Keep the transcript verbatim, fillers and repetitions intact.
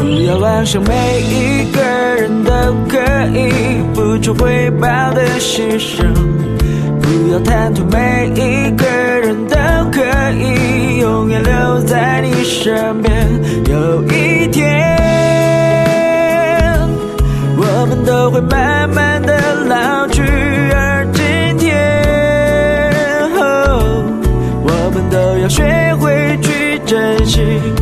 不要妄想每一个人都可以不求回报的牺牲，不要贪图每一个人都可以永远留在你身边。有一天我们都会慢慢的老去，而今天、哦、我们都要学会去珍惜